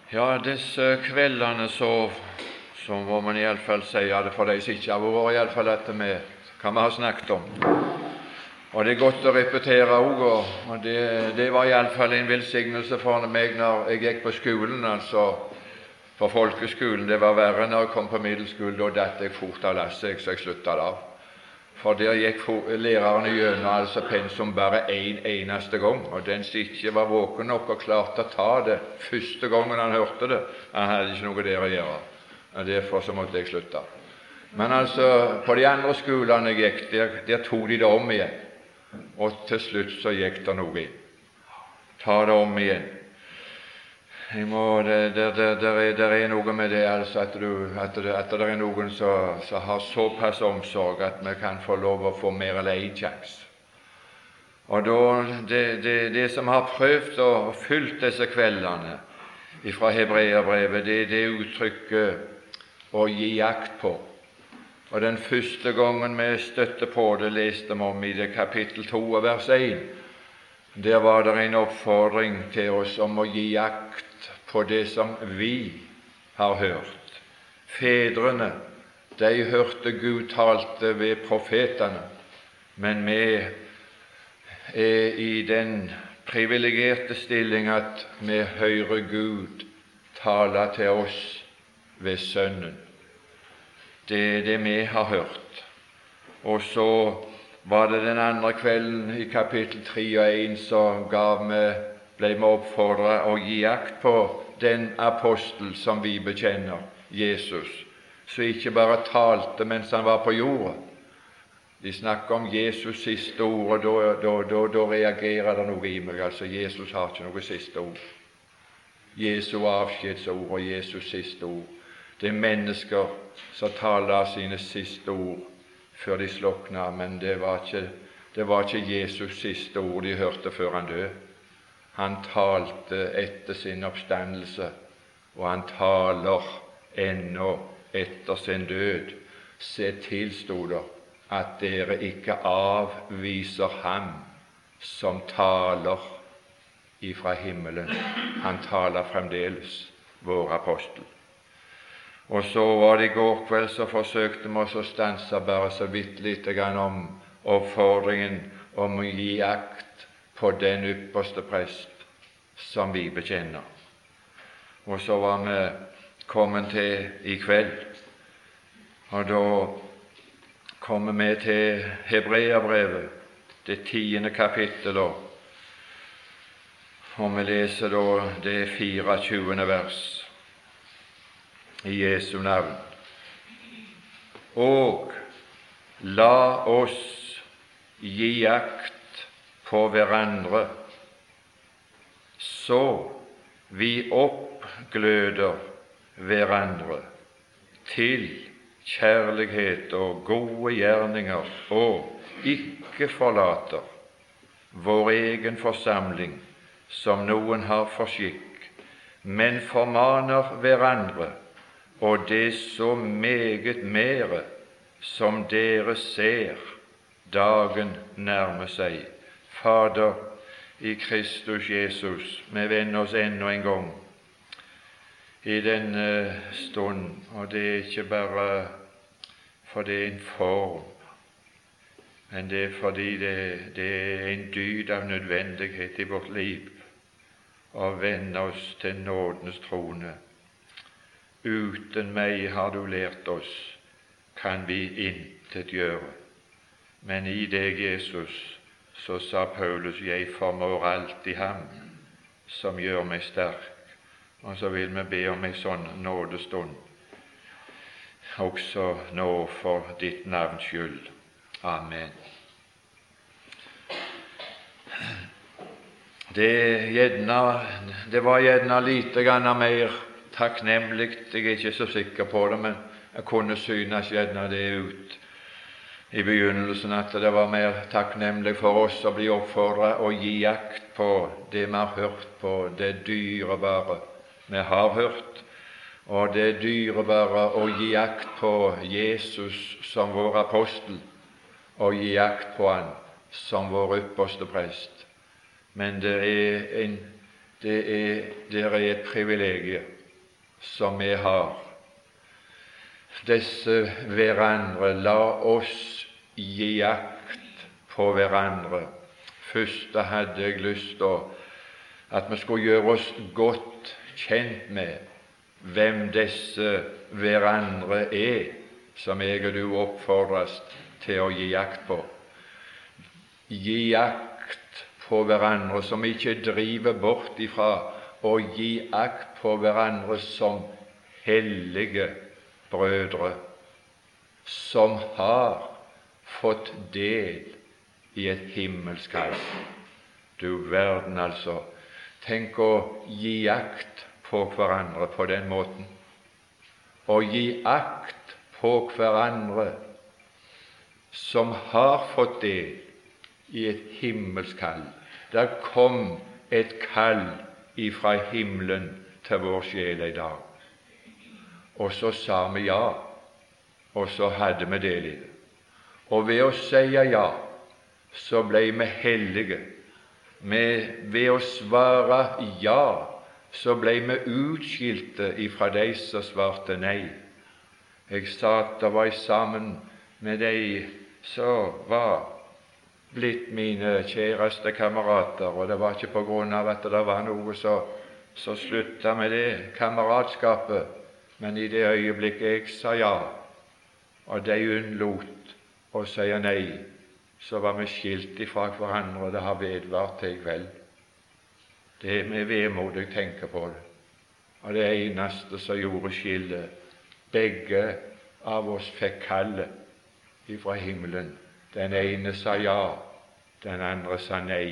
Ja, disse kveldene så må man i alle fall si det for de som ikke har vært, i alle fall at vi kan vi ha snakket om. Og det er godt å repetere også, og det var i alle fall en velsignelse for meg når jeg gikk på skolen, altså på folkeskolen. Det var verre når jeg kom på middelskolen, da datt jeg fort av lasset, så jeg sluttet av. For der gikk læreren gjennom altså pensum bare en eneste gang, og den som ikke var våken nok og klarte å ta det første gangen han hørte det, han hadde ikke noe der å gjøre, og derfor så måtte jeg slutte. Men altså, på de andre skolene jeg gikk, der tok de det om igjen, og til slutt så gikk det noe inn. Ta det om igjen. Der er noe med det, altså, at det er noen som har såpass omsorg at vi kan få lov å få mer eller en sjanse. Og da, det som har prøvd og fylt disse kveldene fra Hebreerbrevet, det er det uttrykket å gi akt på. Og den første gangen vi støtte på det, leste vi om i det kapittel 2 og vers 1. Der var det en oppfordring til oss om å gi akt på det som vi har hørt. Fedrene, de hørte Gud talte ved profetene, men vi er i den privilegerte stilling at vi hører Gud tale til oss ved Sønnen. Det er det vi har hørt. Og så var det den andre kvelden i kapittel 3 og 1 så ble vi oppfordret å gi akt på den apostel som vi bekjenner, Jesus, som ikke bare talte mens han var på jorda. De snakker om Jesus siste ord, og da reagerer det noe i meg. Altså, Jesus har ikke noe siste ord. Jesu avskjedsord og Jesus siste ord. Det er mennesker som taler sine siste ord før de slukner, men det var ikke Jesus siste ord de hørte før han døde. Han talte etter sin oppstandelse, og han taler ennå etter sin død. Se til, stod det, at dere ikke avviser ham som taler ifra himmelen. Han taler fremdeles, vår apostel. Og så var det i går kveld så forsøkte vi oss å stanse bare så vidt lite grann om oppfordringen om å gi akt på den ypperste prest som vi bekjenner. Og så var vi kommet til i kveld, og da kommer vi til Hebreerbrevet, det 10. kapittel, og vi leser da det 24. vers i Jesu navn. Og la oss gi akt på hverandre, så vi oppgløder hverandre til kjærlighet og gode gjerninger, og ikke forlater vår egen forsamling, som noen har for skikk, men formaner hverandre, og det så meget mere som dere ser dagen nærme seg. Fader, i Kristus Jesus, vi vender oss ennå en gang i denne stund, og det er ikke bare for det er en form, men det er fordi det er en dyd av nødvendighet i vårt liv å vende oss til nådens trone. Uten meg, har du lært oss, kan vi intet gjøre. Men i deg, Jesus, så sa Paulus, jeg formår alt i ham som gjør meg sterk. Og så vil vi be om en sånn nådestund, også nå for ditt navns skyld. Amen. Det var gjerne lite grann mer takknemlig, jeg er ikke så sikker på det, men jeg kunne synes gjerne det ut i begynnelsen at det var mer takknemlig for oss å bli oppfordret å gi akt på det vi har hørt, på det dyrebare vi har hørt, og det dyrebare å gi akt på Jesus som vår apostel, og gi akt på han som vår ypperste prest. Men det er et privilegium som vi har, disse hverandre, la oss gi akt på hverandre. Først hadde jeg lyst til at vi skulle gjøre oss godt kjent med hvem disse hverandre som jeg og du oppfordres til å gi akt på. Gi akt på hverandre, som ikke driver bort ifra å gi akt på hverandre som hellige brødre, som har fått del i et himmelsk kall. Du verden, altså. Tenk å gi akt på hverandre på den måten. Å gi akt på hverandre som har fått del i et himmelsk kall. Der kom et kall ifra himmelen til vår sjel i dag. Og så sa vi ja, og så hadde vi del i det. Og ved å si ja, så ble vi hellige. Ved å svare ja, så ble vi utskilte ifra de som svarte nei. Jeg satt og var sammen med de som var blitt mine kjæreste kamerater, og det var ikke på grunn av at det var noe så slutta med det kameratskapet, men i det øyeblikket jeg sa ja, og de unnlot å si nei, så var vi skilt ifra hverandre, og det har vedvart til i kveld. Det er med vemod jeg tenker på det. Og det eneste som gjorde skillet, begge av oss fikk kallet ifra himmelen. Den ene sa ja, den andre sa nei.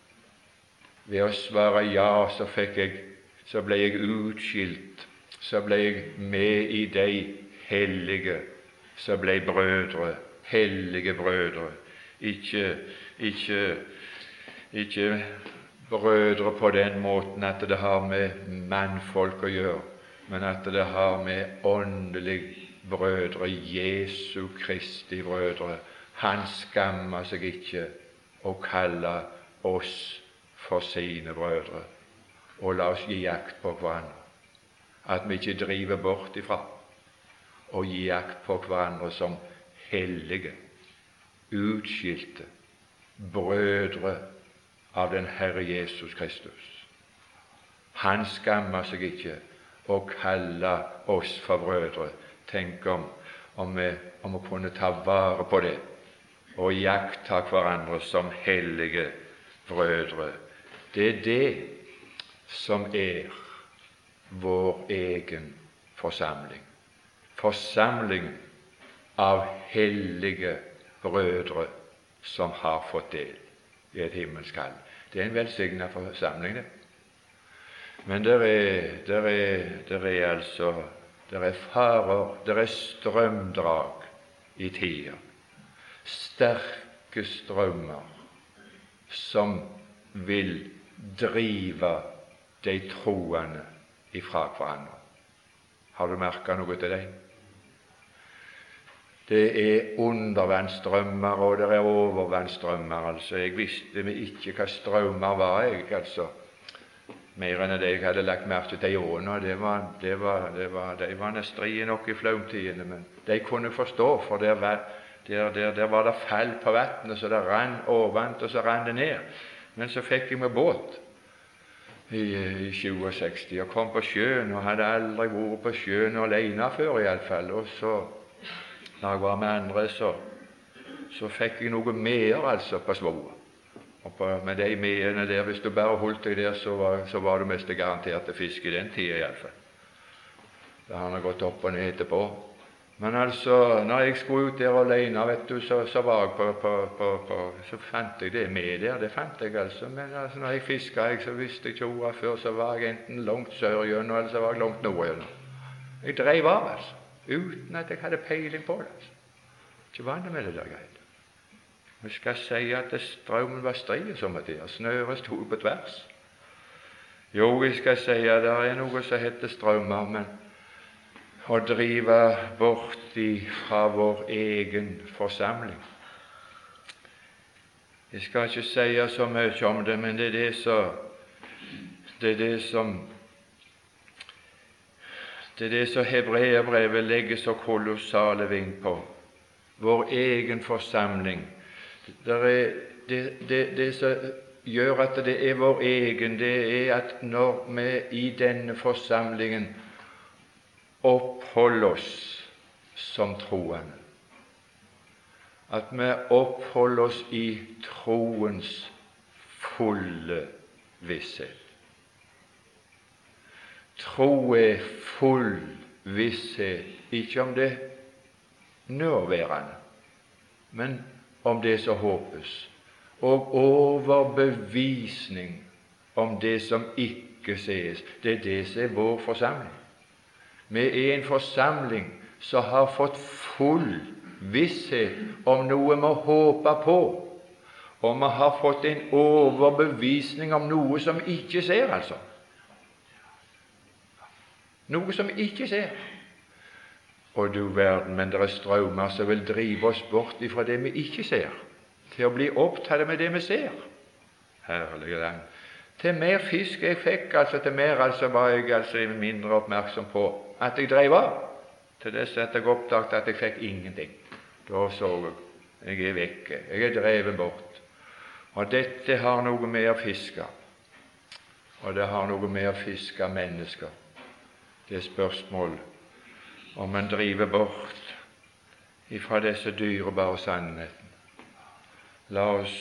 Ved å svare ja, så ble jeg utskilt, så ble jeg med i de hellige som ble brødre, hellige brødre. Ikke brødre på den måten at det har med mannfolk å gjøre, men at det har med åndelig brødre, Jesu Kristi brødre. Han skammer seg ikke å kalle oss for sine brødre. Og la oss gi akt på hverandre, at vi ikke driver bort ifra og gi akt på hverandre som hellige, utskilte brødre av den Herre Jesus Kristus. Han skammer seg ikke å kalle oss for brødre. Tenk om vi kunne ta vare på det og iaktta hverandre som hellige brødre. Det er det som er vår egen forsamling. Forsamling av hellige brødre som har fått del i et himmelsk kall. Det er en velsignet forsamling, det. Men det er farer, det er strømdrag i tida. Sterke strømmer som vil drive de troende ifra hverandre. Har du merket noe til det? Det er undervannsstrømmer, og det er overvannsstrømmer. Jeg visste ikke hva strømmer var, mer enn det jeg hadde lagt merke til i årene. De var strie nok i flaumtidene, men de kunne forstå, for der var det fall på vannet, så det rann overvant, og så rann det ned. Men så fikk jeg med båt i 67, og kom på sjøen, og hadde aldri vært på sjøen alene før i alle fall. Og så, når jeg var med andre, så fikk jeg noe mer på svoret. Med de medene der, hvis du bare holdt deg der, så var du mest garantert til fisk i den tida i alle fall. Det har han gått opp og ned etterpå. Men når jeg skulle ut der alene, så var jeg så fant jeg det med der, det fant jeg Men når jeg fisket, så visste jeg ikke ordet før, så var jeg enten langt sør gjennom, eller så var jeg langt nord gjennom. Jeg drev av, uten at jeg hadde peiling på det. Ikke vant med det der greit. Vi skal si at strømmen var stri som det der, snøret stod på tvers. Jo, vi skal si at det er noe som heter strømmer, men å drive bort fra vår egen forsamling. Jeg skal ikke si så mye om det, men det er det som Det er det som Hebreerbrevet legger så kolossale vinn på. Vår egen forsamling. Det som gjør at det er vår egen, det er at når vi i denne forsamlingen oppholder oss som troende, at vi oppholder oss i troens fulle visshet. Tro er full visshet, ikke om det nåværende, men om det som håpes, og overbevisning om det som ikke ses. Det er det som er vår forsamling. Vi er en forsamling som har fått full visshet om noe vi håper på, og vi har fått en overbevisning om noe som ikke ser, altså. Noe som ikke ser. Og du verden, men det er strømmer som vil drive oss bort ifra det vi ikke ser, til å bli opptatt med det vi ser. Herlige land. Til mer fisk jeg fikk, til mer var jeg mindre oppmerksom på at jeg drev av, til dess at jeg oppdaget at jeg fikk ingenting. Da så jeg er vekke, jeg er drevet bort. Og dette har noe med å fiske, og det har noe med å fiske mennesker. Det er spørsmål om en driver bort ifra disse dyrebare sannheten. La oss,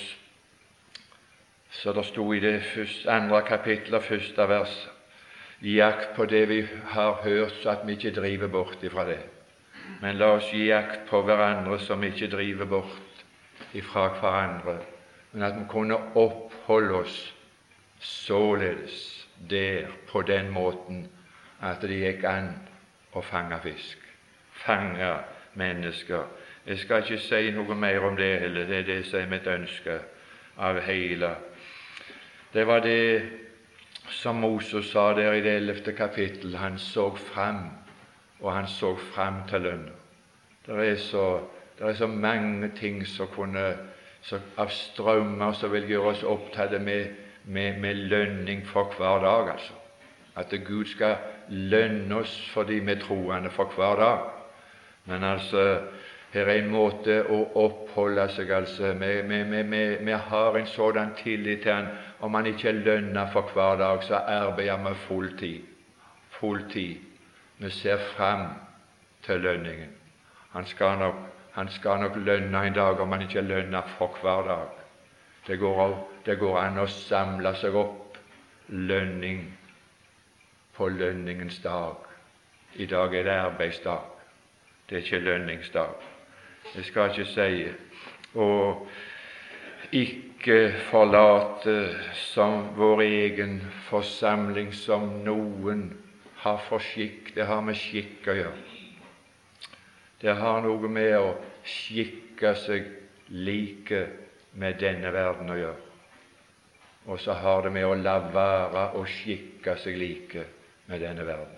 så det stod i det andre kapitlet, første vers, gi akt på det vi har hørt, så at vi ikke driver bort ifra det. Men la oss gi akt på hverandre, som ikke driver bort ifra hverandre, men at vi kunne oppholde oss således der, på den måten, at det gikk an å fange fisk, fange mennesker. Jeg skal ikke si noe mer om det heller, det er det som er mitt ønske av hele. Det var det som Moses sa der i det 11. kapittel. Han så fram, og han så fram til lønna. Det er så mange ting av strømmer som vil gjøre oss opptatt med lønning for hver dag, altså. At Gud skal lønne oss fordi vi er troende for hver dag. Men her er en måte å oppholde seg, vi har en sådan tillit til han. Om han ikke er lønnet for hver dag, så arbeider vi full tid. Vi ser fram til lønningen. Han skal nok lønne en dag, om han ikke er lønnet for hver dag. Det går an å samle seg opp lønning på lønningens dag. I dag er det arbeidsdag, det er ikke lønningsdag. Jeg skal ikke si og ikke forlate som vår egen forsamling som noen har for skikk. Det har med skikk å gjøre. Det har noe med å skikke seg like med denne verden å gjøre. Og så har det med å la være å skikke seg like med denne verden.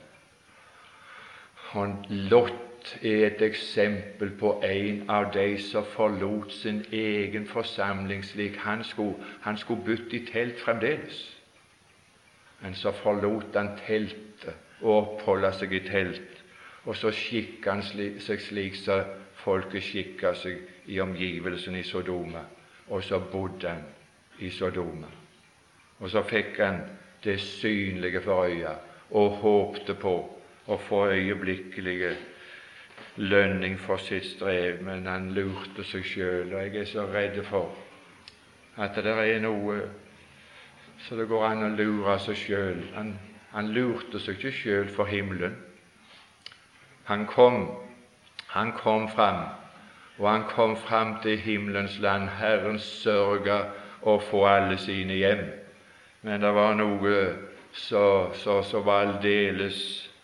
Og Lot er et eksempel på en av de som forlot sin egen forsamling slik han skulle bytte i telt fremdeles. Men så forlot han teltet og oppholdt seg i telt, og så skikket han seg slik som folket skikket seg i omgivelsen i Sodoma, og så bodde han i Sodoma. Og så fikk han det synlige for øyet, og håpte på å få øyeblikkelige lønning for sitt strev, men han lurte seg selv, og jeg er så redd for at det er noe så det går an å lure seg selv. Han lurte seg ikke selv for himmelen. Han kom fram, og han kom fram til himmelens land. Herren sørga å få alle sine hjem, men det var noe så var aldeles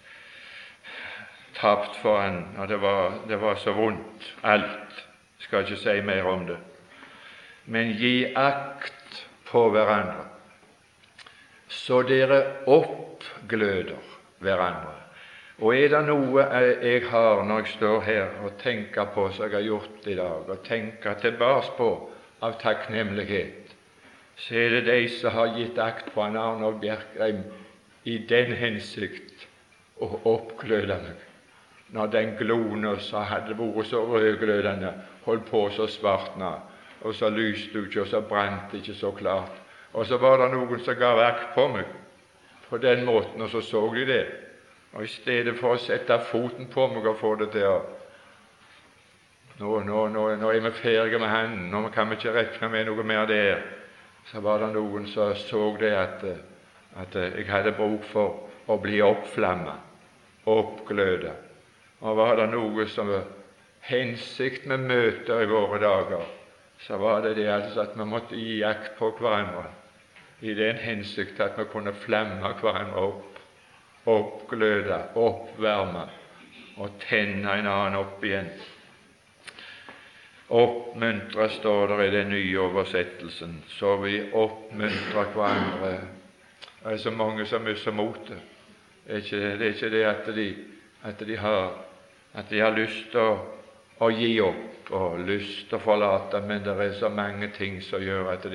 tapt for han, og det var så vondt, alt. Skal ikke si mer om det. Men gi akt på hverandre, så dere oppgløder hverandre. Og er det noe jeg har når jeg står her og tenker på, som jeg har gjort i dag, og tenker tilbake på av takknemlighet, så er det de som har gitt akt på Arnold Bjerkreim i den hensikt og oppgløda meg. Når den glonen som hadde vært så rødglødende, holdt på så svartna, og så lyste det ikke, og så brant det ikke så klart. Og så var det noen som ga vakt på meg på den måten, og så de det. Og i stedet for å sette foten på meg og få det til å nå er vi ferdige med han, nå kan vi ikke regne med noe mer der. Så var det noen som så det at jeg hadde bruk for å bli oppflammet, oppglødet. Og var det noe som var hensikt med møter i våre dager, så var det altså at vi måtte gi akt på hverandre, i den hensikt at vi kunne flamme hverandre opp, oppgløde, oppvarme og tenne en annen opp igjen. Oppmuntre, står det i den nye oversettelsen, så vi oppmuntrer hverandre. Det er så mange som mister motet. Det er ikke det at de har lyst til å gi opp og lyst til å forlate, men det er så mange ting som gjør at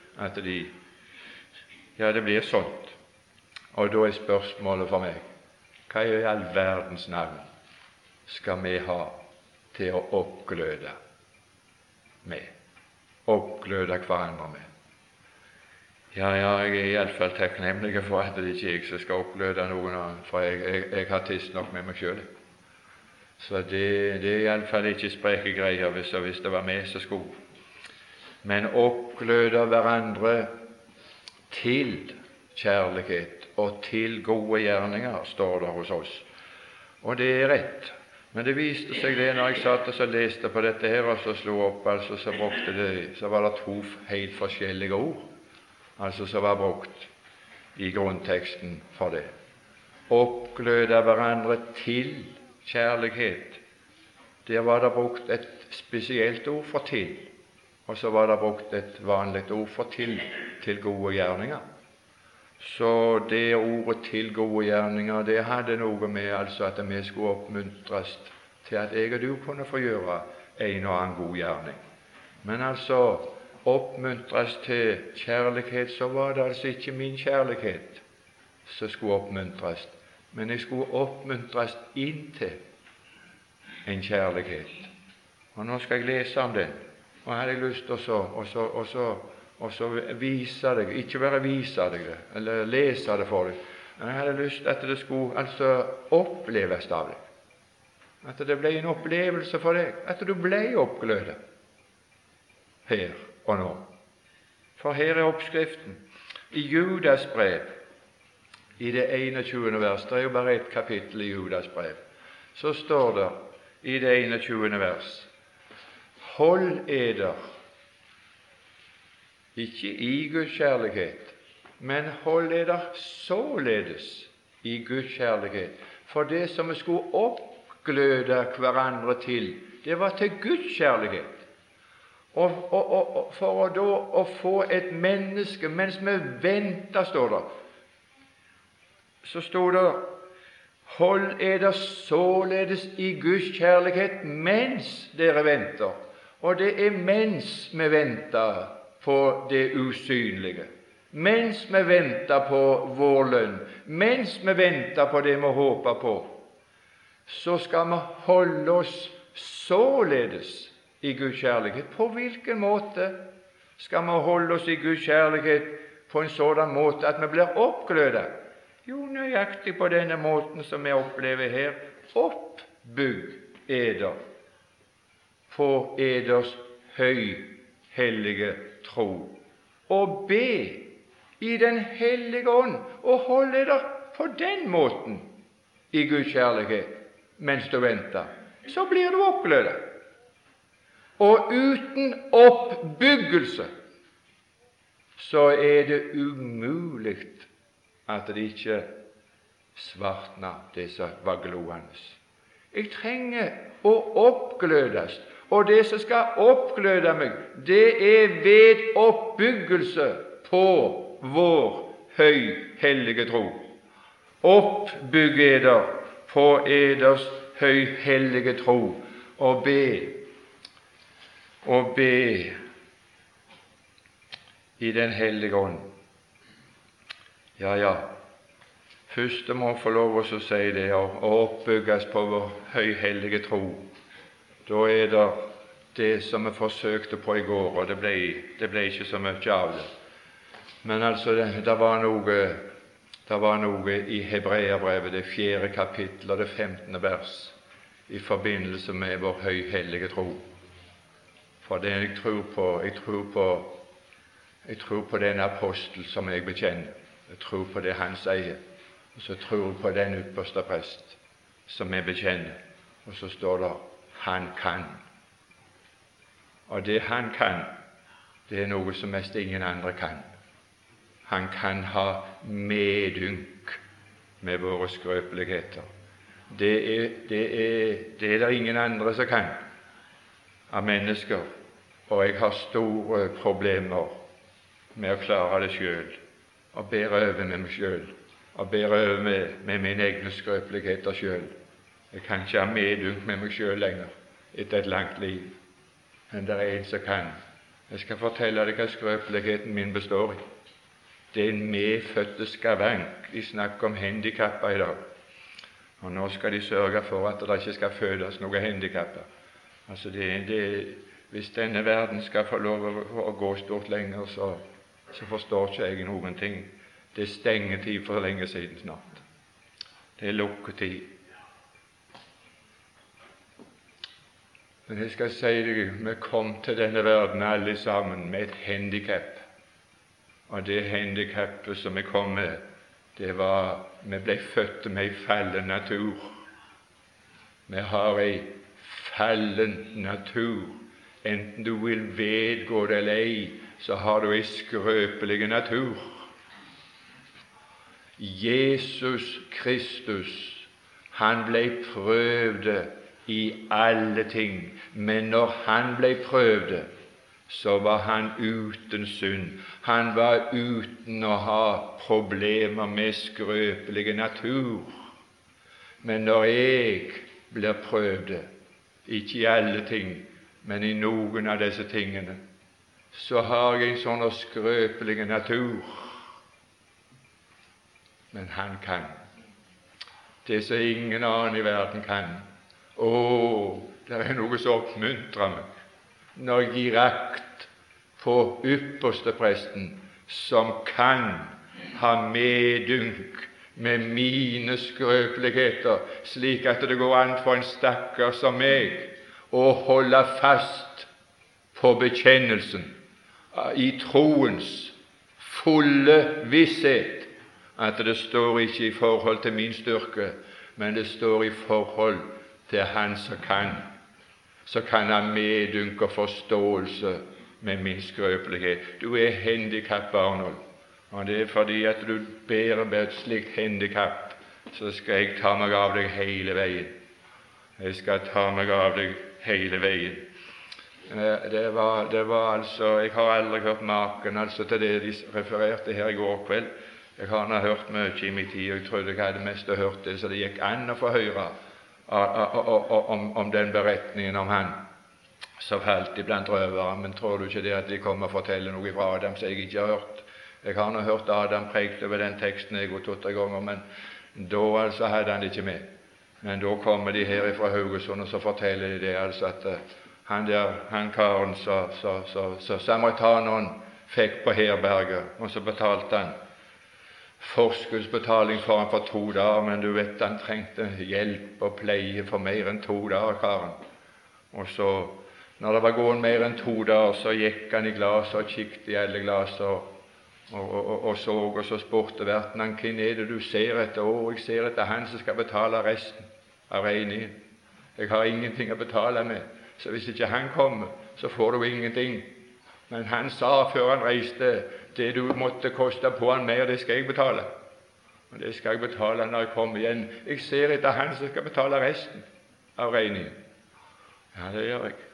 det blir sånt. Og da er spørsmålet for meg, hva i all verdens navn skal vi ha til å oppgløde med? Oppgløde hverandre med? Jeg er iallfall takknemlig for at det ikke er jeg som skal oppgløde noen annen, for jeg har tids nok med meg selv. Så det er iallfall ikke spreke greier hvis det var meg som skulle. Men oppgløde hverandre til kjærlighet og til gode gjerninger, står det hos oss. Og det er rett. Men det viste seg det når jeg satt og leste på dette her, og så slo opp, så var det to helt forskjellige ord, som var brukt i grunnteksten for det. Oppgløde hverandre til kjærlighet. Der var det brukt et spesielt ord for til, og så var det brukt et vanlig ord for til gode gjerninger. Så det ordet til gode gjerninger, det hadde noe med at vi skulle oppmuntres til at jeg og du kunne få gjøre en og annen god gjerning. Men oppmuntres til kjærlighet, så var det ikke min kjærlighet som skulle oppmuntres, men jeg skulle oppmuntres inn til en kjærlighet. Og nå skal jeg lese om den, og hadde jeg lyst til å vise deg, ikke bare vise deg det, eller lese det for deg, men jeg hadde lyst til at det skulle oppleves av deg, at det ble en opplevelse for deg, at du ble oppglødet her og nå. For her er oppskriften i Judas brev, i det 21. vers. Det er jo bare et kapittel i Judas brev. Så står det i det 21. vers: hold eder ikke i Guds kjærlighet, men hold eder således i Guds kjærlighet. For det som vi skulle oppgløde hverandre til, det var til Guds kjærlighet. Og for å få et menneske, mens vi venter, så står det hold eder således i Guds kjærlighet mens dere venter. Og det er mens vi venter på det usynlige, mens vi venter på vår lønn, mens vi venter på det vi håper på, så skal vi holde oss således i Guds kjærlighet. På hvilken måte skal vi holde oss i Guds kjærlighet på en sådan måte at vi blir oppglødet? Jo, nøyaktig på denne måten som vi opplever her. Oppbygg eder på eders høyhellige tro, og be i Den hellige ånd, og hold eder på den måten i Guds kjærlighet mens du venter. Så blir du oppglødet. Og uten oppbyggelse så er det umulig at det ikke svartner, det som var gloende. Jeg trenger å oppglødes, og det som skal oppgløde meg, det er ved oppbyggelse på vår høyhellige tro. Oppbygg eder på eders høyhellige tro, og be i Den hellige ånd. Ja, Første må få lov å si det, å oppbygges på vår høyhellige tro. Da det det som vi forsøkte på i går, og det ble ikke så mye av det. Men altså, det var noe i Hebreerbrevet, det 4. kapittel og det 15. vers, i forbindelse med vår høyhellige tro. For det jeg tror på den apostel som jeg bekjenner. Jeg tror på det han sier. Og så tror jeg på den ypperste prest som jeg bekjenner. Og så står det han kan. Og det han kan, det noe som mest ingen andre kan. Han kan ha medynk med våre skrøpeligheter. Det er ingen andre som kan av mennesker, og jeg har store problemer med å klare det selv, og bære over med meg selv, og bære over med mine egne skrøpeligheter selv. Jeg kan ikke ha medynk med meg selv lenger etter et langt liv, men det er en som kan. Jeg skal fortelle deg hva skrøpeligheten min består i. Det er en medfødte skavank. De snakker om handikapper i dag, og nå skal de sørge for at det ikke skal fødes noen handikapper. Altså hvis denne verden skal få lov å gå stort lenger, så forstår ikke jeg noen ting. Det er stengetid for lenge siden snart. Det er lukketid. Men jeg skal si deg, vi kom til denne verden alle sammen med et handikap. Og det handikappet som vi kom med, det var vi ble født med en fallen natur. Vi har en fallen natur. Enten du vil vedgå det eller ei, så har du en skrøpelig natur. Jesus Kristus, han ble prøvd i alle ting, men når han ble prøvd, så var han uten synd. Han var uten å ha problemer med skrøpelig natur. Men når jeg blir prøvd, ikke i alle ting, men i noen av disse tingene, så har jeg en sånn skrøpelig natur. Men han kan det som ingen annen i verden kan. Det er noe som oppmuntrer meg når jeg gir akt på ypperste presten, som kan ha medynk med mine skrøpeligheter, slik at det går an for en stakkar som meg å holde fast på bekjennelsen i troens fulle visshet, at det står ikke i forhold til min styrke, men det står i forhold til han som kan ha medynk og forståelse med min skrøpelighet. Du er handikappet, Arnold, og det er fordi at du bærer med et slikt handikapp, så skal jeg ta meg av deg hele veien. Jeg skal ta meg av deg hele veien. Det var altså, jeg har aldri hørt maken til det de refererte her i går kveld. Jeg har nå hørt mye i min tid, og jeg trodde jeg hadde mest hørt det, så det gikk an å få høre om den beretningen om han som falt iblant røvere. Men tror du ikke det at de kommer og forteller noe fra Adam som jeg ikke har hørt? Jeg har nå hørt Adam prekt over den teksten jeg har 2-3 ganger, men da altså hadde han det ikke med. Men da kommer de her fra Haugesund, og så forteller de det altså at han karen så samaritaneren fikk på herberget, og så betalte han forskuddsbetaling for han for 2 dager, men du vet, han trengte hjelp og pleie for mer enn 2 dager, karen. Og så, når det var gått mer enn 2 dager, så gikk han i glaset og kikket i alle glaser og så spurte verten han, hvem er det du ser etter? Jeg ser etter han som skal betale resten av regningen. Jeg har ingenting å betale med, så hvis ikke han kommer, så får du ingenting. Men han sa før han reiste, det du måtte koste på han mer, det skal jeg betale. Og det skal jeg betale når jeg kommer igjen. Jeg ser etter han som skal betale resten av regningen. Ja, det gjør jeg.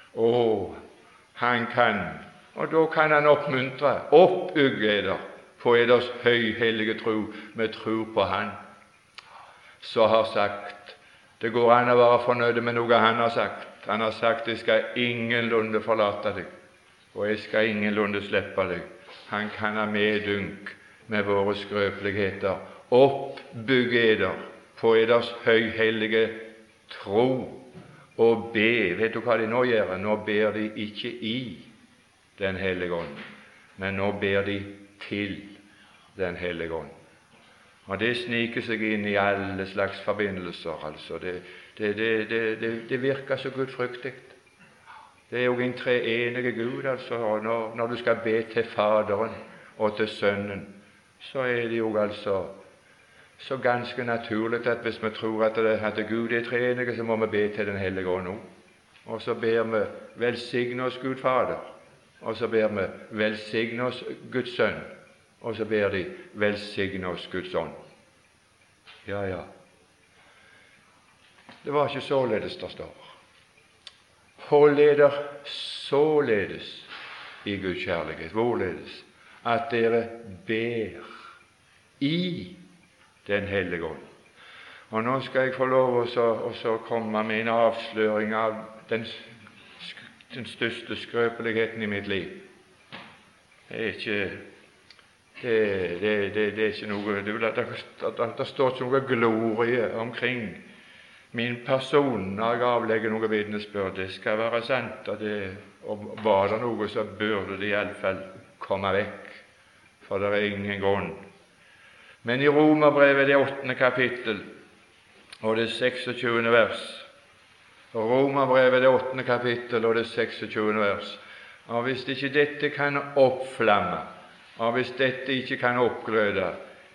Han kan, og da kan han oppmuntre, oppbygge eder på eders høyhellige tro, med tro på han som har sagt. Det går an å være fornøyd med noe han har sagt. Han har sagt, jeg skal ingenlunde forlate deg, og jeg skal ingenlunde slippe deg. Han kan ha medynk med våre skrøpeligheter, oppbygge eder på eders høyhellige tro, og be. Vet du hva de nå gjør? Nå ber de ikke i Den hellige ånd, men nå ber de til Den hellige ånd. Og det sniker seg inn i alle slags forbindelser. Altså. Det virker så gudfryktig. Det er jo en treenige Gud. Altså. Og når du skal be til Faderen og til Sønnen, så er det jo altså så ganske naturlig at hvis vi tror at Gud er treenige, så må vi be til Den hellige ånd nå. Og så ber vi velsigne oss Gud Fader, og så ber vi velsigne oss Guds Sønn, og så ber de velsigne oss Guds ånd. Ja. Det var ikke således det står. Hold eder således i Guds kjærlighet. Hvorledes? At dere ber i Den hellige ånd. Og nå skal jeg få lov å komme med en avsløring av den største skrøpeligheten i mitt liv. Det er ikke noe det står ikke noe glorie omkring min person når jeg avlegger noe vitnesbyrd. Det skal være sant, og var det noe, så burde det i alle fall komme vekk, for det er ingen grunn. Men i Romerbrevet, det 8. kapittel, og det 26. vers, Romerbrevet, det 8. kapittel, og det 26. vers, og hvis ikke dette kan oppflamme, og hvis dette ikke kan oppgløde,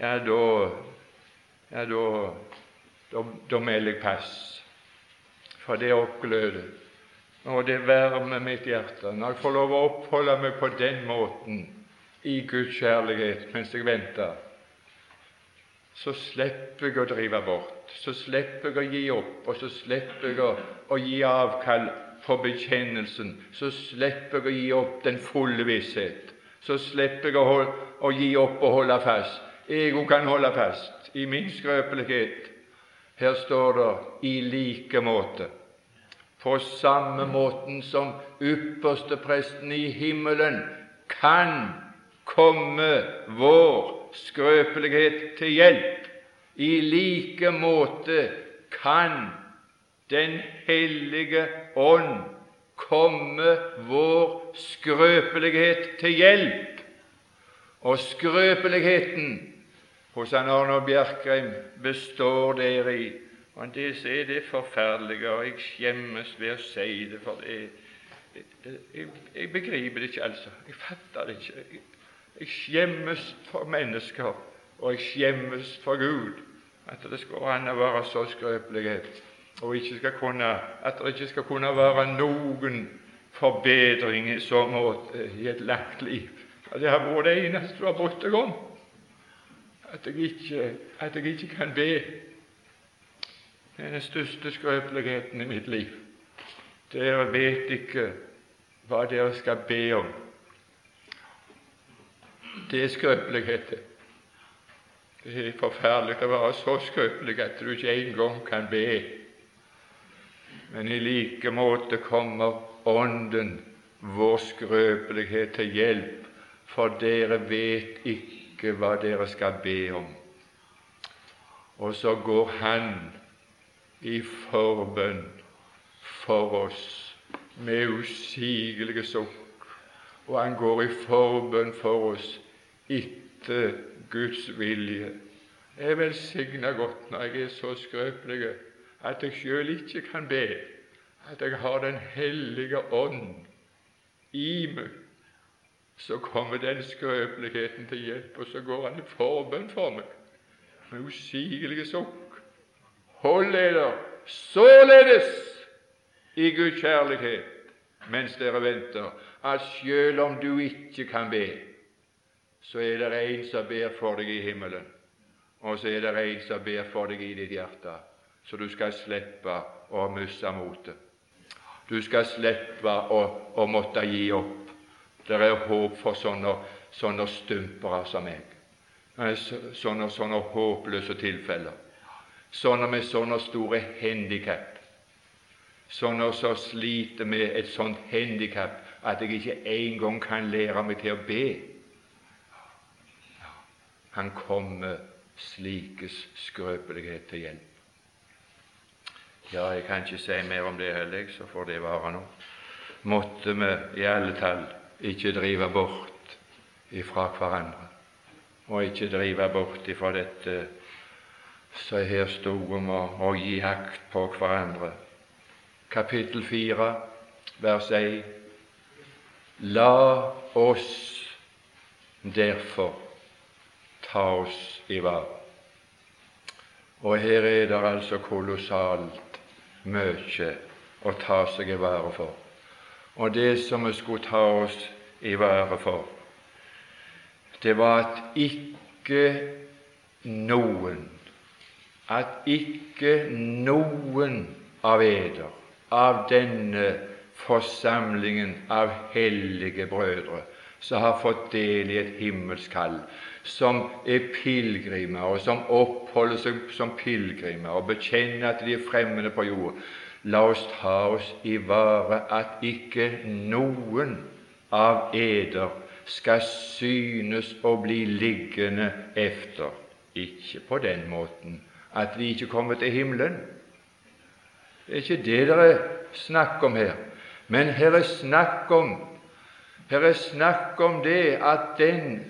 da melder jeg pass, for det oppgløder, og det varmer mitt hjerte. Når jeg får lov å oppholde meg på den måten i Guds kjærlighet mens jeg venter, så slipper jeg å drive bort, så slipper jeg å gi opp, og så slipper jeg å gi avkall på bekjennelsen, så slipper jeg å gi opp den fulle visshet, så slipper jeg å gi opp og holde fast. Jeg kan holde fast i min skrøpelighet. Her står det i like måte, på samme måten som ypperste presten i himmelen kan komme vår skrøpelighet til hjelp. I like måte kan Den hellige ånd komme vår skrøpelighet til hjelp. Og skrøpeligheten hos Arnold Bjerkreim består deri, og det er det forferdelige, og jeg skjemmes ved å si det, for jeg begriper det ikke, altså. Jeg fatter det ikke. Jeg skjemmes for mennesker, og jeg skjemmes for Gud, at det skal an å være så skrøpelighet, og at det ikke skal kunne være noen forbedring i så måte i et langt liv. Det har vært det eneste du har brukt deg om, at jeg ikke kan be. Det er den største skrøpeligheten i mitt liv. Dere vet ikke hva dere skal be om. Det er skrøpelighet. Det er forferdelig å være så skrøpelig at du ikke engang kan be. Men i like måte kommer Ånden vår skrøpelighet til hjelp, for dere vet ikke hva dere skal be om. Og så går Han i forbønn for oss med usigelige sukk, og Han går i forbønn for oss etter Guds vilje. Jeg velsigner godt når jeg er så skrøpelig at jeg selv ikke kan be, at jeg har Den hellige ånd i meg. Så kommer den skrøpeligheten til hjelp, og så går Han i forbønn for meg med usigelige sukk. Hold dere således i Guds kjærlighet mens dere venter, at selv om du ikke kan be, så er det en som ber for deg i himmelen, og så er det en som ber for deg i ditt hjerte, så du skal slippe å miste motet. Du skal slippe å måtte gi opp. Det er håp for sånne stumpere som meg, sånne håpløse tilfeller, sånne med sånne store handicap, sånne som sliter med et sånt handicap at jeg ikke engang kan lære meg til å be. Han kommer slikes skrøpelighet til hjelp. Ja, jeg kan ikke si mer om det heller, så får det være nå. Måtte vi i alle fall ikke drive bort ifra hverandre, og ikke drive bort ifra dette som her stod om å gi akt på hverandre. Kapittel 4, vers 1. La oss derfor ta oss i vare. Og her er det altså kolossalt mye å ta seg i vare for. Og det som vi skulle ta oss i vare for, det var at ikke noen av eder, av denne forsamlingen av hellige brødre, som har fått del i et himmelsk kall, som er pilegrimer, og som oppholder seg som pilegrimer, og bekjenner at de er fremmede på jord. La oss ta oss i vare at ikke noen av eder skal synes å bli liggende efter. Ikke på den måten at de ikke kommer til himmelen. Det er ikke det det er snakk om her. Men her er snakk om det at den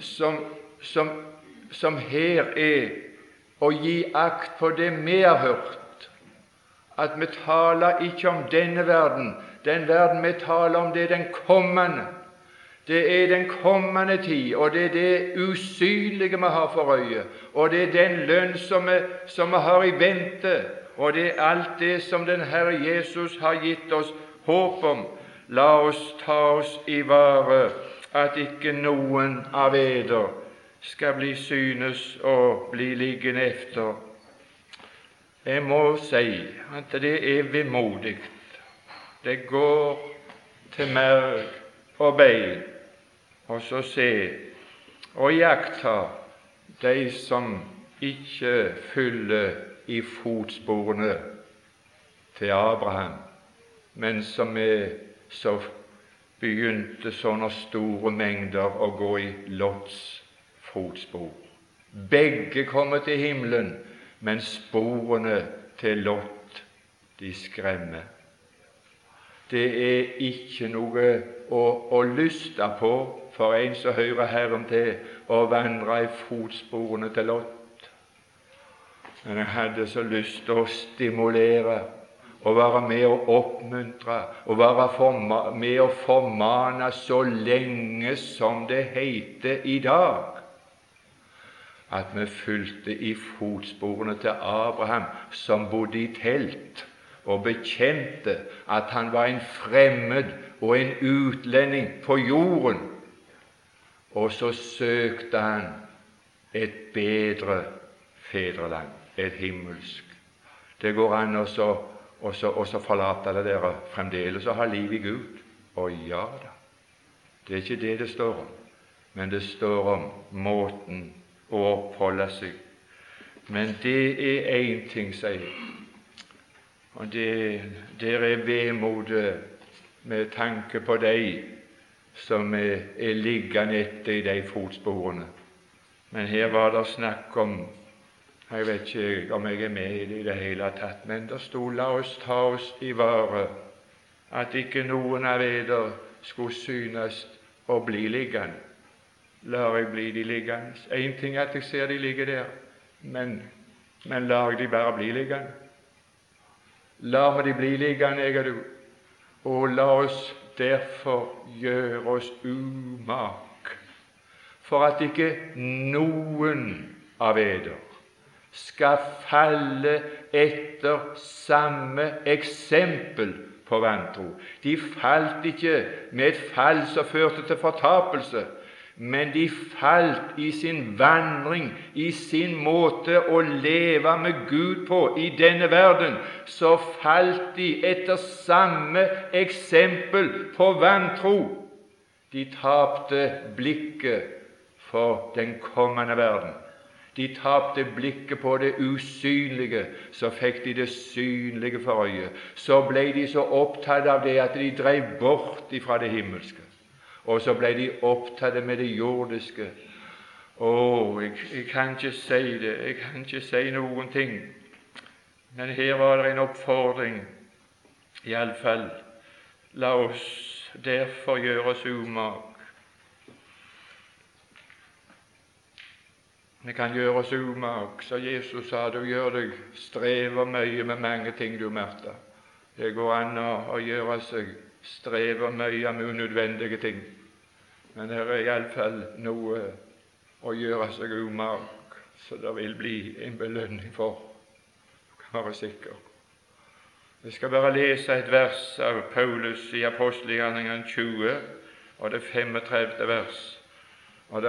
som her er å gi akt på det vi har hørt, at vi taler ikke om denne verden. Den verden vi taler om, det er den kommende. Det er den kommende tid, og det er det usynlige vi har for øye, og det er den lønn som vi har i vente, og det er alt det som den Herre Jesus har gitt oss håp om. La oss ta oss i vare at ikke noen av eder skal bli synes og bli liggende efter. Jeg må si at det er vemodig. Det går til merg og bein, og så se og iaktta de som ikke følger i fotsporene til Abraham, men som så begynte sånne store mengder å gå i Lots fotspor. Begge kommer til himmelen, men sporene til Lot, de skremmer. Det er ikke noe å lyste på for en som hører Herren til, å vandre i fotsporene til Lot. Men jeg hadde så lyst til å stimulere og være med å oppmuntre og være med å formane så lenge som det heter i dag, at vi fulgte i fotsporene til Abraham, som bodde i telt og bekjente at han var en fremmed og en utlending på jorden, og så søkte han et bedre fedreland, et himmelsk. Det går an å forlate det der fremdeles og ha liv i Gud. Og ja da, det er ikke det det står om, men det står om måten å oppholde seg. Men det er en ting, sier jeg, og det er vemodet med tanke på de som er liggende etter i de fotsporene. Men her var det snakk om, jeg vet ikke om jeg er med i det i det hele tatt, men det stod: la oss ta oss i vare at ikke noen av eder skulle synes å bli liggende. Lar jeg bli de liggende? En ting er at jeg ser de ligge der, men lar jeg de bare bli liggende? Lar vi de bli liggende, jeg og du? Og la oss derfor gjøre oss umak, for at ikke noen av eder skal falle etter samme eksempel på vantro. De falt ikke med et fall som førte til fortapelse, men de falt i sin vandring, i sin måte å leve med Gud på i denne verden. Så falt de etter samme eksempel på vantro. De tapte blikket for den kommende verden. De tapte blikket på det usynlige, så fikk de det synlige for øye. Så ble de så opptatt av det at de drev bort ifra det himmelske. Og så ble de opptatt med det jordiske. Jeg kan ikke si det, jeg kan ikke si noen ting. Men her var det en oppfordring, iallfall. La oss derfor gjøre oss umag. Vi kan gjøre oss umag, så Jesus sa, du gjør deg, strever mye med mange ting, du Martha. Det går an å gjøre seg, strever mye med unødvendige ting. Men det er iallfall noe å gjøre seg umag, så det vil bli en belønning for. Du kan være sikker. Jeg skal bare lese et vers av Paulus i Apostelgjerningene 20, og det 35. vers. Og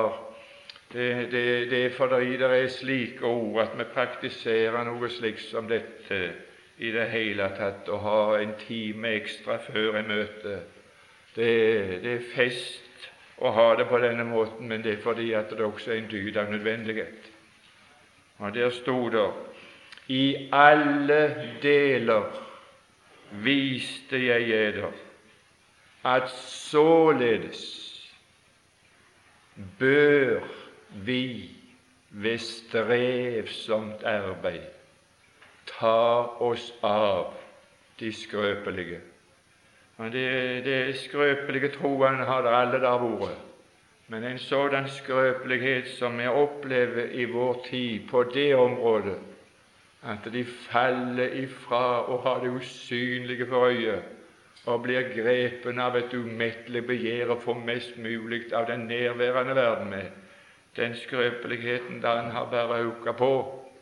det er fordi det er slike ord at vi praktiserer noe slikt som dette i det hele tatt, å ha en time ekstra før et møte. Det er fest å ha det på denne måten, men det er fordi at det også er en dyd av nødvendighet. Og der stod det, i alle deler viste jeg eder, at således bør vi ved strevsomt arbeid ta oss av de skrøpelige. Og det skrøpelige troende har det alle der vært. Men en sådan skrøpelighet som vi opplever i vår tid på det området, at de faller ifra å ha det usynlige for øyet og blir grepen av et umettelig begjær å få mest mulig av den nærværende verden med, den skrøpeligheten den har bare økt på.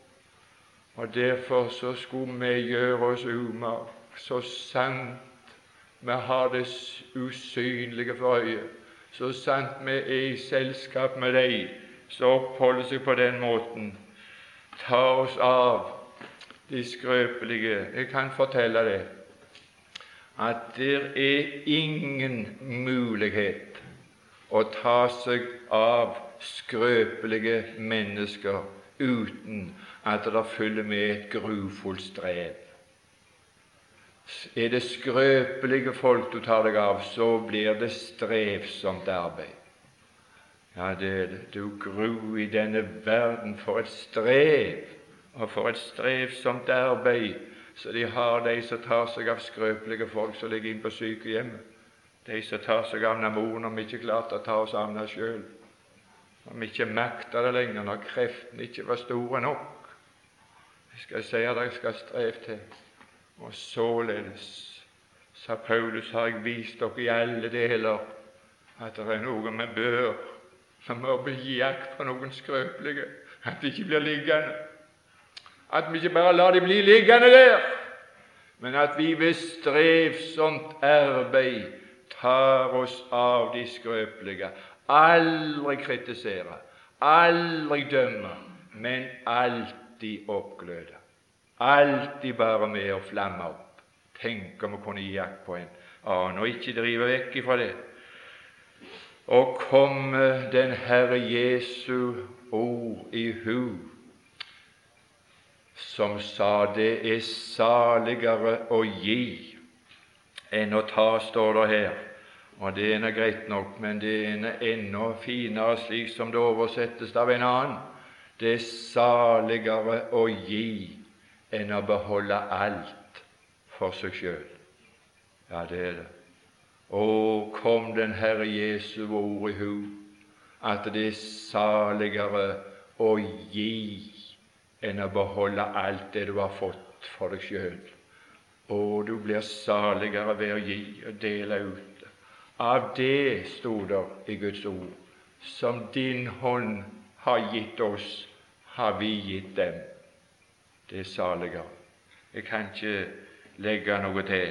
Og derfor så skulle vi gjøre oss umag, så sant vi har det usynlige for øyet, så sant vi er i selskap med deg som oppholder seg på den måten. Ta oss av de skrøpelige. Jeg kan fortelle det, at det er ingen mulighet å ta seg av skrøpelige mennesker uten at det følger med et grufullt strev. Er det skrøpelige folk du tar deg av, så blir det strevsomt arbeid. Ja, det er det. Du gru i denne verden for et strev, og for et strevsomt arbeid, så de har de som tar seg av skrøpelige folk som ligger inn på sykehjemmet, de som tar seg av namoen, om vi ikke klarte å ta oss av det selv, om vi ikke makter det lenger, når kreftene ikke var store nok. Jeg skal si at jeg skal streve til. Og således, sa Paulus, har jeg vist dere i alle deler at det er noe vi bør, som må gi akt på noen skrøpelige, at de ikke blir liggende, at vi ikke bare lar de bli liggende der, men at vi ved strevsomt arbeid tar oss av de skrøpelige. Aldri kritisere, aldri dømme, men alltid oppgløde. Alltid bare med å flamme opp. Tenk om å kunne gi akt på en annen, og ikke drive vekk ifra det. Og komme den Herre Jesu ord i hu, som sa det er saligere å gi enn å ta, står det her. Og det er greit nok, men det er enda finere slik som det oversettes av en annen. Det er saligere å gi enn å beholde alt for seg selv. Ja, det er det. Å, kom den Herre Jesu ord i hu, at det er saligere å gi enn å beholde alt det du har fått for deg selv. Å, du blir saligere ved å gi og dele ut. Av det stod der i Guds ord, som din hånd har gitt oss, har vi gitt dem. Det er saligere. Jeg kan ikke legge noe til.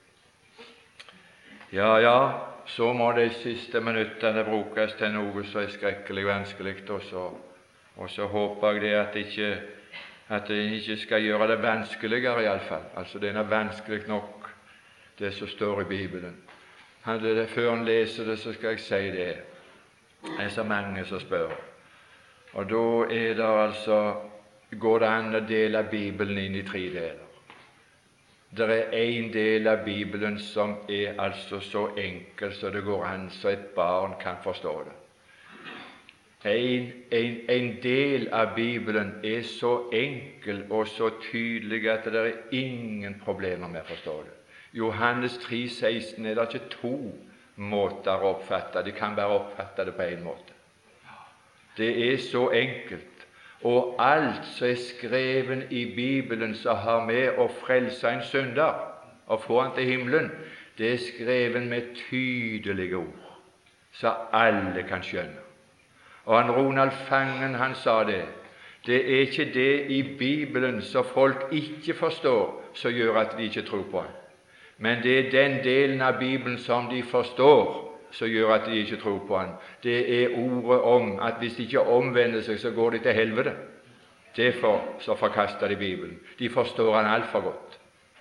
Ja, så må de siste minuttene brukes til noe som er skrekkelig vanskelig, og så håper jeg det at det ikke skal gjøre det vanskeligere, iallfall. Altså, det er vanskelig nok, det som står i Bibelen. Før en leser det, så skal jeg si det. Det er så mange som spør. Og da er det altså, går det an å dele Bibelen inn i 3 deler. Det er en del av Bibelen som er altså så enkel så det går an så et barn kan forstå det. En del av Bibelen er så enkel og så tydelig at det er ingen problemer med å forstå det. Johannes 3,16 er det ikke to måter å oppfatte. De kan bare oppfatte det på en måte. Det er så enkelt. Og alt som er skreven i Bibelen som har med å frelse en synder og få han til himmelen, det er skrevet med tydelige ord, så alle kan skjønne. Og han Ronald Fangen, han sa det. Det er ikke det i Bibelen som folk ikke forstår, som gjør at de ikke tror på han. Men det er den delen av Bibelen som de forstår, som gjør at de ikke tror på han. Det er ordet om at hvis de ikke omvender seg, så går de til helvete. Derfor så forkaster de Bibelen. De forstår han alt for godt.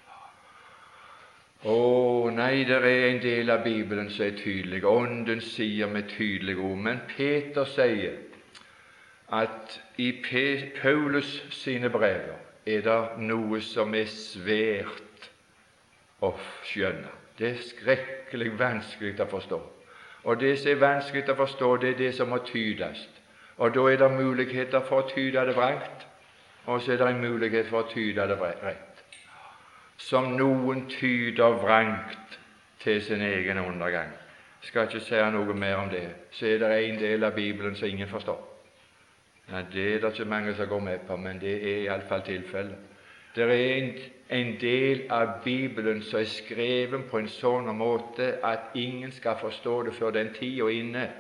Nei, det er en del av Bibelen som er tydelig. Ånden sier med tydelige ord. Men Peter sier at i Paulus sine brever er det noe som er svært å skjønne. Det er skrekkelig vanskelig å forstå. Og det som er vanskelig å forstå, det er det som må tydes. Og da er det muligheter for å tyde det vrangt, og så er det en mulighet for å tyde det rett. Som noen tyder vrangt til sin egen undergang. Skal ikke si noe mer om det. Så er det en del av Bibelen som ingen forstår. Ja, det er det ikke mange som går med på, men det er i alle fall tilfellet. Det er en del av Bibelen som er skrevet på en sånn måte at ingen skal forstå det før den tid og inne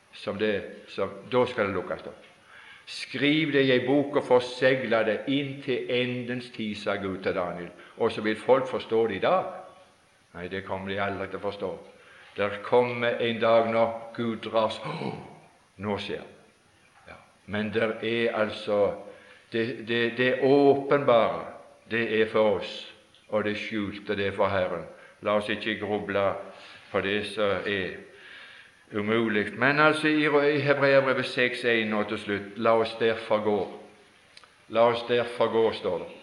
da skal det lukkes opp. Skriv det i en bok og forsegle det inn til endens tid, sa Gud til Daniel. Og så vil folk forstå det i dag. Nei, det kommer de aldri til å forstå. Der kommer en dag når Gud drar nå skjer det. Ja. Men det er altså det åpenbare, det er for oss, og det skjulte, det er for Herren. La oss ikke gruble på det som er umulig. Men altså i Hebreerbrevet 6,1 og til slutt, la oss derfor gå. La oss derfor gå, står det.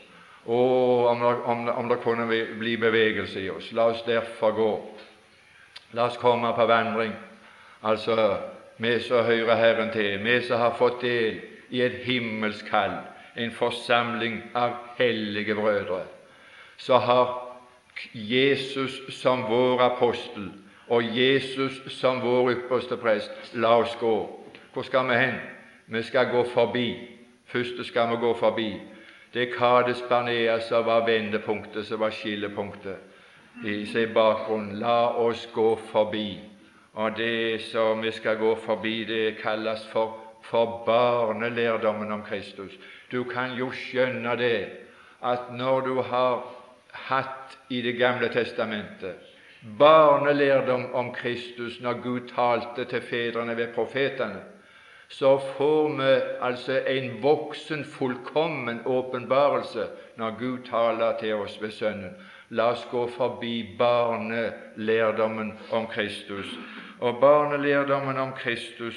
Om det kunne bli bevegelse i oss. La oss derfor gå. La oss komme på vandring. Altså, vi som hører Herren til, vi som har fått del i et himmelsk kall, en forsamling av hellige brødre, så har Jesus som vår apostel og Jesus som vår ypperste prest. La oss gå. Hvor skal vi hen? Vi skal gå forbi. Først skal vi gå forbi det Kades Barnea som var vendepunktet, som var skillepunktet i bakgrunnen. La oss gå forbi. Og det som vi skal gå forbi, det kalles for barnelærdommen om Kristus. Du kan jo skjønne det, at når du har hatt i Det gamle testamentet barnelærdom om Kristus, når Gud talte til fedrene ved profetene, så får vi altså en voksen, fullkommen åpenbarelse når Gud taler til oss ved Sønnen. La oss gå forbi barnelærdommen om Kristus. Og barnelærdommen om Kristus,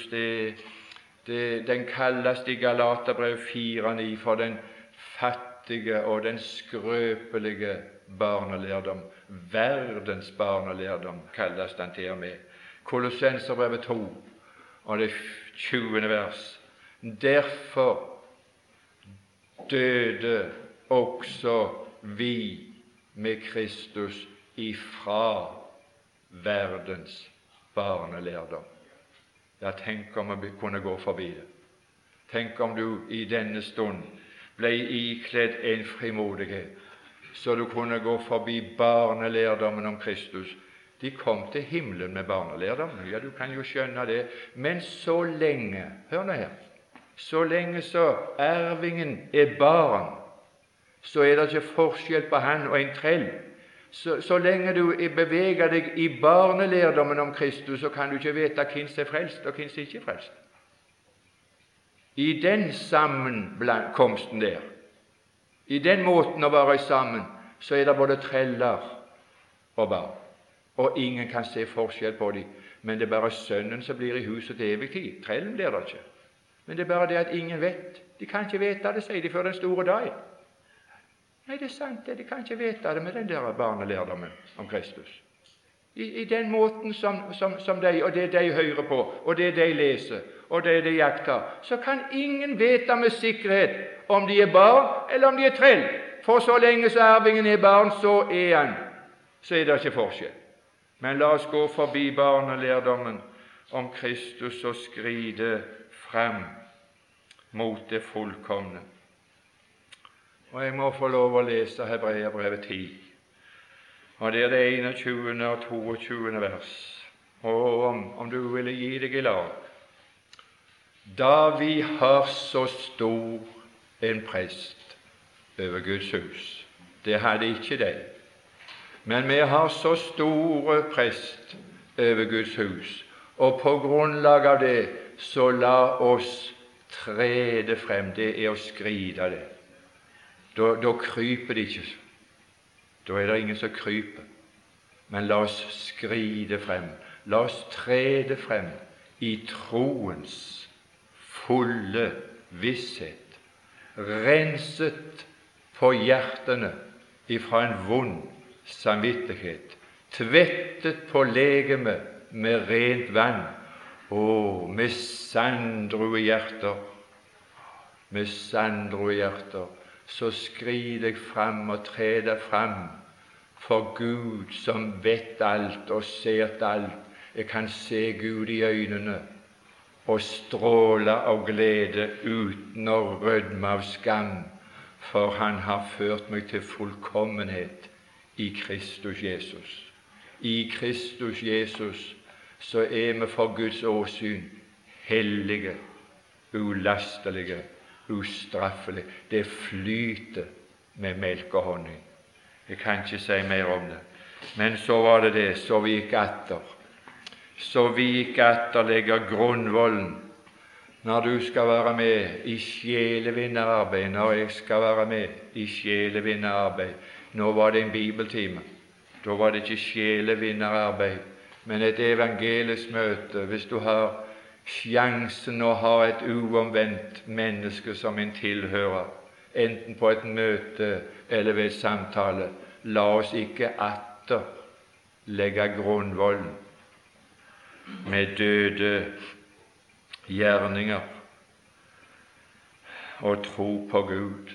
den kalles i Galaterbrev 4,9 for den fattige og den skrøpelige barnelærdom. Verdens barnelærdom kalles den til og med. Kolossenserbrevet 2 og det 20. vers. Derfor døde også vi med Kristus ifra verdens barnelærdom. Ja, tenk om vi kunne gå forbi det. Tenk om du i denne stund ble ikledd en frimodighet, så du kunne gå forbi barnelærdommen om Kristus. De kom til himmelen med barnelærdommen, ja, du kan jo skjønne det, men så lenge, hør nå her, så lenge så ervingen er barn, så er det ikke forskjell på han og en trell. Så lenge du beveger deg i barnelærdommen om Kristus, så kan du ikke vite hvem som er frelst og hvem som ikke er frelst. I den sammenkomsten der, i den måten å være sammen, så er det både treller og barn. Og ingen kan se forskjell på dem. Men det er bare sønnen som blir i huset til evig tid. Trellen blir det ikke. Men det er bare det at ingen vet. De kan ikke vite det, sier de, før den store dag. Nei, det er sant det. De kan ikke vite det med den der barnelærdommen om Kristus. i den måten som de, og det de hører på, og det de leser, og det de jakter, så kan ingen vite med sikkerhet om de er barn eller om de er trell. For så lenge så arvingen er barn, så er han. Så er det ikke forskjell. Men la oss gå forbi barnelærdommen om Kristus og skride frem mot det fullkomne. Og jeg må få lov å lese Hebreerbrevet 10, og det er det 21. og 22. vers. Og om du ville gi deg i lag. Da vi har så stor en prest over Guds hus, det hadde ikke de, men vi har så store prest over Guds hus, og på grunnlag av det så la oss trede frem. Det er å skride det. Da kryper det ikke. Da er det ingen som kryper. Men la oss skride frem. La oss trede frem i troens fulle visshet, renset på hjertene ifra en vond samvittighet, tvettet på legemet med rent vann, og med sanddrue hjerter, så skrider jeg fram og treder fram for Gud som vet alt og ser alt. Jeg kan se Gud i øynene og stråle av glede uten å rødme av skam, for han har ført meg til fullkommenhet i Kristus Jesus. I Kristus Jesus så er vi for Guds åsyn hellige, ulastelige, ustraffelige. Det flyter med melk og honning. Jeg kan ikke si mer om det. Men så var det så vi gikk atter. Så vi gikk atter legger grunnvollen. Når du skal være med i sjelevinnerarbeid, når jeg skal være med i sjelevinnerarbeid. Nå var det en bibeltime. Da var det ikke sjelevinnerarbeid, men et evangelisk møte. Hvis du har sjansen å ha et uomvendt menneske som en tilhører, enten på et møte eller ved samtale, la oss ikke atter legge grunnvollen med døde gjerninger og tro på Gud.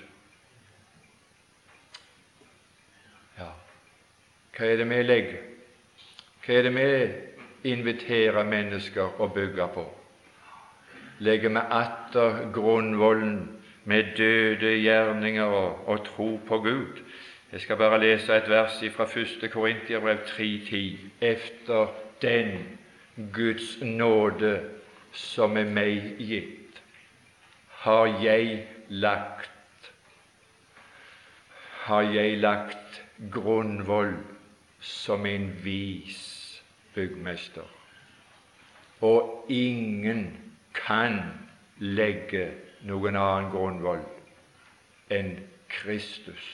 Ja, hva er det vi legger? Hva er det vi inviterer mennesker å bygge på? Legger vi atter grunnvollen med døde gjerninger og tro på Gud? Jeg skal bare lese et vers fra 1. Korinterbrev 3:10. Efter den Guds nåde som er meg gitt, har jeg lagt grunnvoll som en vis byggmester, og ingen kan legge noen annen grunnvoll enn Kristus.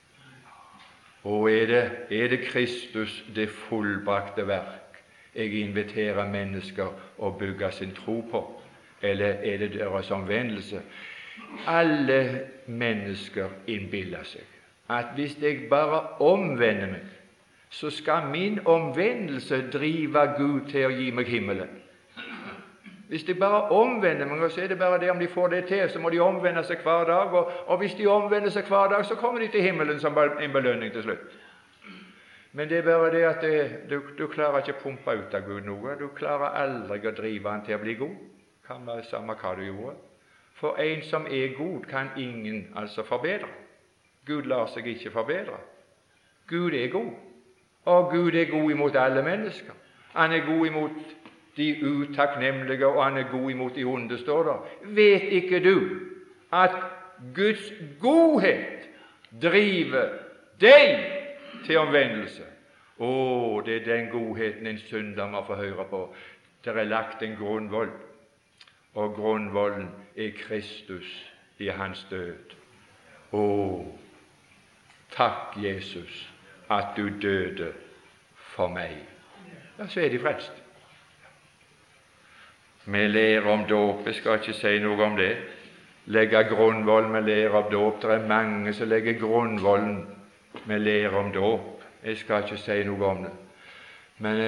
Og er det Kristus, det fullbrakte verk, jeg inviterer mennesker å bygge sin tro på, eller er det deres omvendelse? Alle mennesker innbiller seg at hvis jeg bare omvender meg, så skal min omvendelse drive Gud til å gi meg himmelen. Hvis de bare omvender meg, og så er det bare det om de får det til, så må de omvende seg hver dag, og hvis de omvender seg hver dag, så kommer de til himmelen som en belønning til slutt. Men det er bare det at du klarer ikke å pumpe ut av Gud noe. Du klarer aldri å drive han til å bli god. Kan være samme hva du gjorde. For en som er god, kan ingen altså forbedre. Gud lar seg ikke forbedre. Gud er god, og Gud er god imot alle mennesker. Han er god imot de utakknemlige, og han er god imot de onde, står der. Vet ikke du at Guds godhet driver deg til omvendelse? Det er den godheten en synder må få høre på. Det er lagt en grunnvoll, og grunnvollen er Kristus i hans død. Takk, Jesus, at du døde for meg. Ja, så er de frelst. Vi lærer om dåp. Jeg skal ikke si noe om det. Legge grunnvollen, vi lærer om dåp. Det er mange som legger grunnvollen, vi lærer om dåp. Jeg skal ikke si noe om det. Men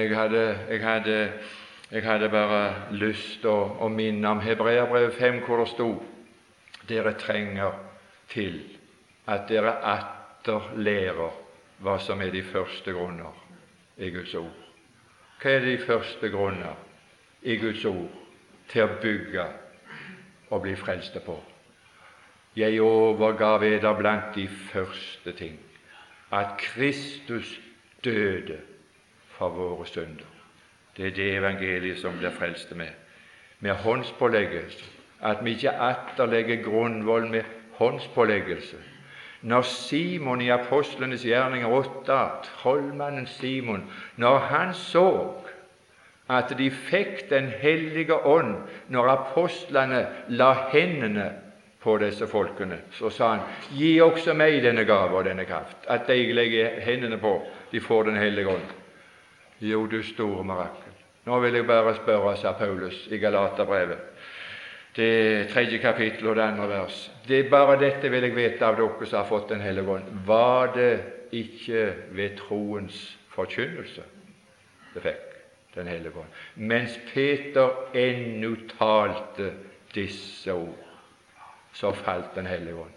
jeg hadde bare lyst til å minne om Hebreerbrevet 5, hvor det sto: dere trenger til at dere atter lærer hva som er de første grunner i Guds ord. Hva er de første grunner i Guds ord til å bygge og bli frelste på? Jeg overgav eder blant de første ting at Kristus døde for våre synder. Det er det evangeliet som blir frelste med håndspåleggelse. At vi ikke atterlegger grunnvoll med håndspåleggelse. Når Simon i Apostlenes gjerninger 8, trollmannen Simon, når han så at de fikk Den hellige ånd når apostlene la hendene på disse folkene, så sa han: gi også meg denne gave og denne kraft, at de jeg legger hendene på, de får Den hellige ånd. Jo, du store mirakel. Nå vil jeg bare spørre, sa Paulus i Galaterbrevet, det 3. kapittel og det 2. vers. Det er bare dette vil jeg vite av dere som har fått Den hellige ånd. Var det ikke ved troens forkynnelse det fikk Den hellige ånd? Mens Peter ennå talte disse ord, så falt Den hellige ånd.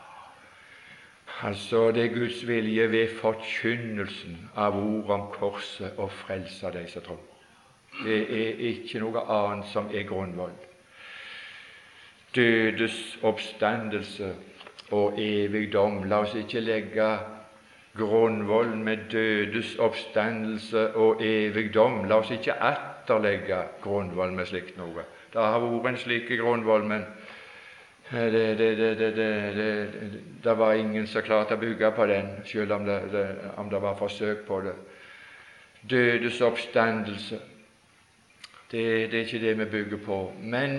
Altså, det er Guds vilje ved forkynnelsen av ord om korset å frelse de som tror. Det er ikke noe annet som er grunnvoll. Dødes oppstandelse og evig dom. La oss ikke legge grunnvollen med dødes oppstandelse og evig dom. La oss ikke atterlegge grunnvoll med slikt noe. Det har vært en slik grunnvoll, men det var ingen som klarte å bygge på den, selv om det var forsøk på det. Dødes oppstandelse, det er ikke det vi bygger på. Men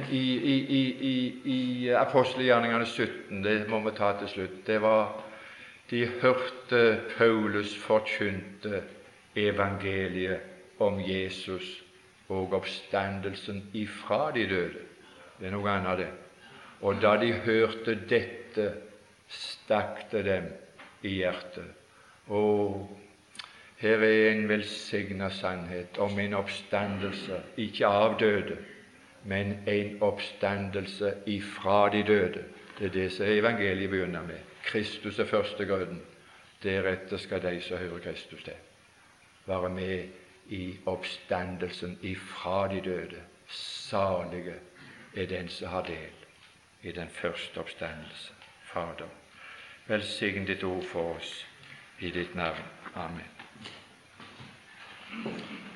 i Apostelgjerningene 17, det må vi ta til slutt, det var de hørte Paulus forkynte evangeliet om Jesus og oppstandelsen ifra de døde. Det er noe annet det. Og da de hørte dette, stakk det dem i hjertet. Og her er en velsignet sannhet om en oppstandelse, ikke av døde, men en oppstandelse ifra de døde. Det er det som evangeliet begynner med. Kristus er førstegrøden. Deretter skal de som hører Kristus til, være med i oppstandelsen ifra de døde. Salige er den som har del i den første oppstandelse. Fader, velsign ditt ord for oss i ditt navn. Amen.